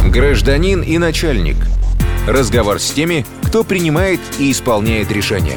Гражданин и начальник. Разговор с теми, кто принимает и исполняет решения.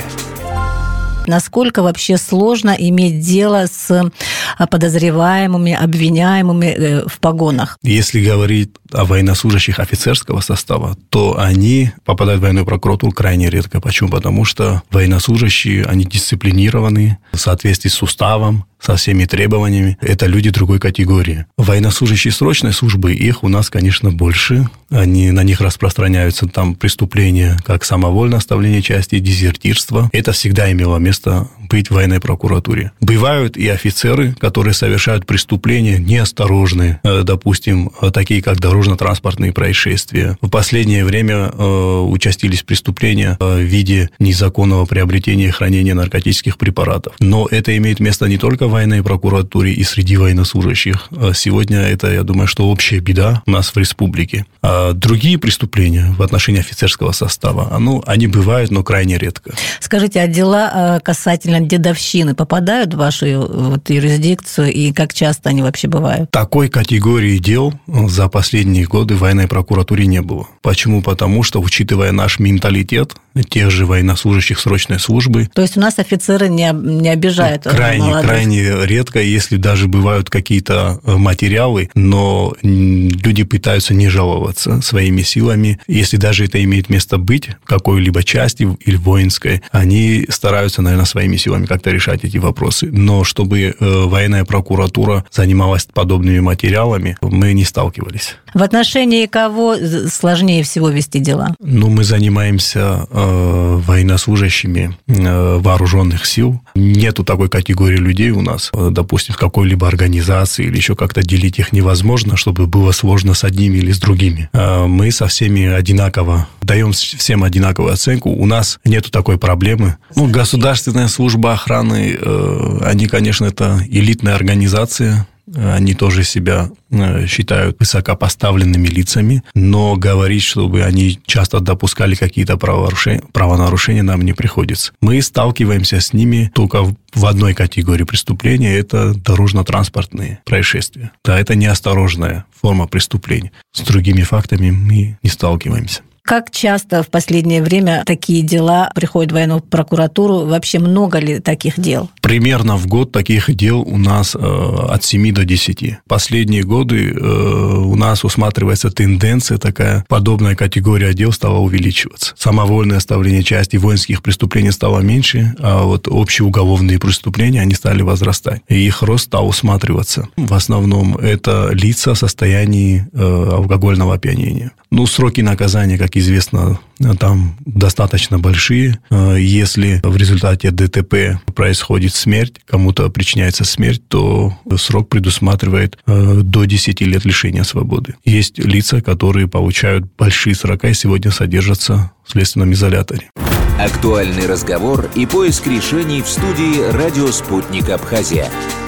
Насколько вообще сложно иметь дело с подозреваемыми, обвиняемыми в погонах? Если говорить о военнослужащих офицерского состава, то они попадают в военную прокуратуру крайне редко. Почему? Потому что военнослужащие, они дисциплинированы в соответствии с уставом, со всеми требованиями. Это люди другой категории. Военнослужащие срочной службы, их у нас, конечно, больше. На них распространяются там преступления, как самовольное оставление части, дезертирство. Это всегда имело место быть в военной прокуратуре. Бывают и офицеры, которые совершают преступления неосторожные, допустим, такие как дорожно-транспортные происшествия. В последнее время участились преступления в виде незаконного приобретения и хранения наркотических препаратов. Но это имеет место не только в военной прокуратуре и среди военнослужащих. Сегодня это, я думаю, что общая беда у нас в республике. А другие преступления в отношении офицерского состава, они бывают, но крайне редко. Скажите, а дела касательно дедовщины попадают в вашу юрисдикцию, и как часто они вообще бывают? Такой категории дел за последние годы в военной прокуратуре не было. Почему? Потому что, учитывая наш менталитет тех же военнослужащих срочной службы... То есть у нас офицеры не обижают крайне редко, если даже бывают какие-то материалы, но люди пытаются не жаловаться своими силами. Если даже это имеет место быть в какой-либо части или воинской, они стараются, наверное, своими силами как-то решать эти вопросы. Но чтобы военная прокуратура занималась подобными материалами, мы не сталкивались. В отношении кого сложнее всего вести дела? Мы занимаемся военнослужащими вооруженных сил. Нету такой категории людей у нас, допустим, в какой-либо организации или еще как-то делить их невозможно, чтобы было сложно с одними или с другими. Мы со всеми одинаково даем всем одинаковую оценку. У нас нету такой проблемы. Государственная служба охраны, они, конечно, это элитная организация. Они тоже себя считают высокопоставленными лицами, но говорить, чтобы они часто допускали какие-то правонарушения, нам не приходится. Мы сталкиваемся с ними только в одной категории преступления – это дорожно-транспортные происшествия. Да, это неосторожная форма преступления. С другими фактами мы не сталкиваемся. Как часто в последнее время такие дела приходят в военную прокуратуру? Вообще много ли таких дел? Примерно в год таких дел у нас от 7 до 10. Последние годы у нас усматривается тенденция такая, подобная категория дел стала увеличиваться. Самовольное оставление части воинских преступлений стало меньше, а вот общеуголовные преступления, они стали возрастать. И их рост стал усматриваться. В основном это лица в состоянии алкогольного опьянения. Сроки наказания, как известно, там достаточно большие. Если в результате ДТП происходит смерть, кому-то причиняется смерть, то срок предусматривает до 10 лет лишения свободы. Есть лица, которые получают большие срока и сегодня содержатся в следственном изоляторе. Актуальный разговор и поиск решений в студии «Радио Спутник Абхазия».